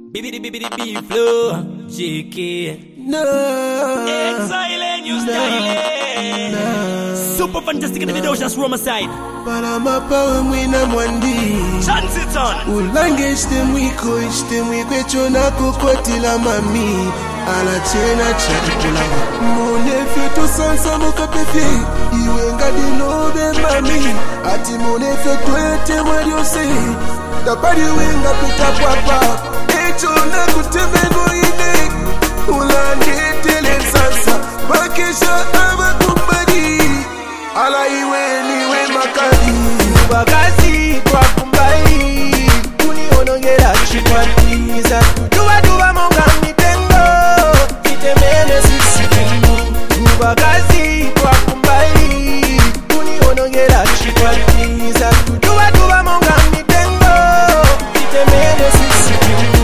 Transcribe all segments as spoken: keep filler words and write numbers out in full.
Bibidi bibidi B flow, J K. No. Exile, new style. No. Super fantastic in the video, just Roma side. Parama pawe mwina mwandi. Transiton. Ulange ishte mwiko, ishte mwiko chona kukwati la mami. Ala chena chakula. Mone feto sansa moka pepe. Iwe ngadi nobe mami. Ati mone feto ete mwadiose. Tapari wenga pita papa. Chona kutembego ine Ulange tele sasa Bakesha ava kumbagi Ala iwe niwe makadi Ubagazi kwa kumbai Kuni onongera chikwati Zatu duwa duwa monga mitengo Kitemene sisi tengo Ubagazi kwa kumbai Kuni onongera chikwati Zatu duwa duwa monga mitengo Kitemene sisi tengo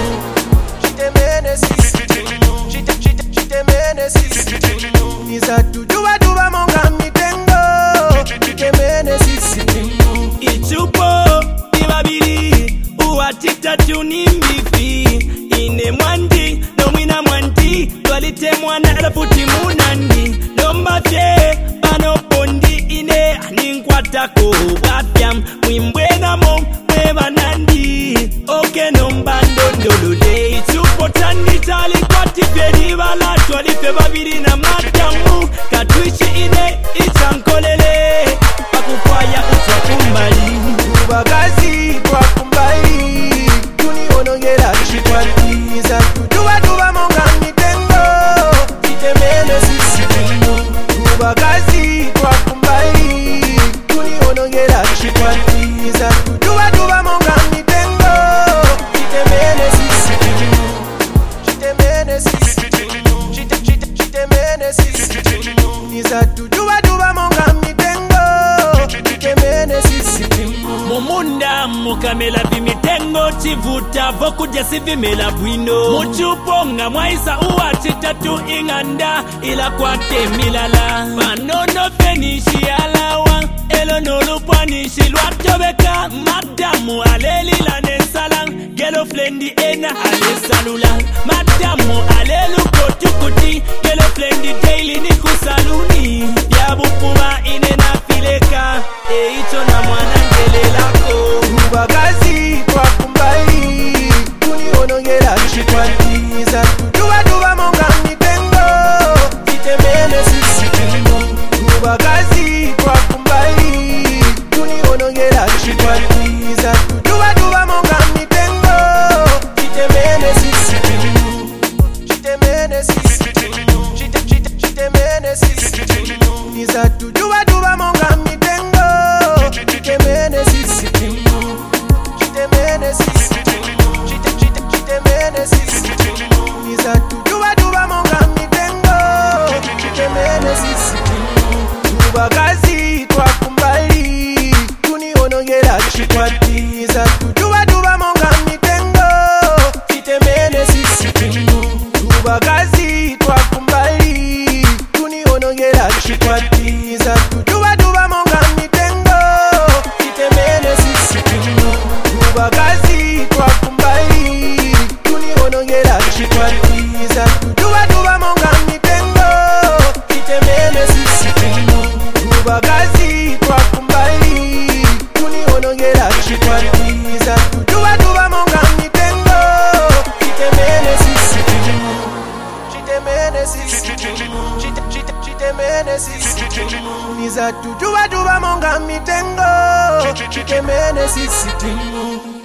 Izatu duwa duwa monga mitengo Kitemene sisi tengo Ichupo, ibabiri Uwatita tuni mbifi Ine mwandi, no mwina mwandi Twalite mwana elaputi munandi Lomba fye, bano pondi ine Ninkwatako, wafyam Mwimbwena mo, mweba nandi Oke nombando ndolode Ichupo tani tali kwa tiferi Wala twalife babiri na matamu Katwishi ine, ichankolele Pakufaya utakumbali Ubagazi kwa kumbai Kuni onongera chikwati Zatu duwa duwa monga mitengo Kitemene sisi tengo Ubagazi kwa kumbai Kuni onongera chikwati Zatu duwa duwa monga mitengo Kitemene sisi tengo Kitemene sisi tengo Kitemene sisi tengo Izatu duwa duwa monga mitengo Kitemene sisi tengo Mumunda mukamela vimitengo chivuta vokuja sivimela bwino Muchuponga mwaisa uwa chitatu inganda ila kwate milala Panono fenishi alawa elo nolupanishi lwatobeka Madamu alelila nesalang gelo flendi ena alesalula Madamu alelu kotukuti gelo flendi daily ni kusaluni Yabupuba inena fileka e ito na mwana lako Ubagazi kwa kumbai Kuni onongera chikwati Zatu duwa duwa monga mitengo Kitemene sisi tengo Ubagazi kwa kumbai Kuni onongera chikwati Zatu duwa duwa monga mitengo Kitemene sisi tengo Kitemene sisi tengo Kitemene sisi tengo Zatu duwa duwa monga mitengo Kitemene sisi tengo Kitemene sisi tengo Kitemene sisi tengo Izatu duwa duwa monga mitengo Kitemene sisi tengo Ubagazi kwa kumbali Kuni onongera chikwati Izatu duwa duwa monga mitengo Kitemene sisi tengo Ubagazi kwa kumbali Kuni onongera chikwati Izatu duwa duwa monga mitengo Kitemene sisi tengo Ubagazi kwa kumbai Kuni onongera chikwati Zatu duwa duwa monga mitengo Kitemene sisi tengo Ubagazi kwa kumbai Kuni onongera chikwati Zatu duwa duwa monga mitengo Kitemene sisi tengo Kitemene sisi tengo Kitemene sisi tengo Izatu duwa duwa monga mitengo Kitemene sisi tengo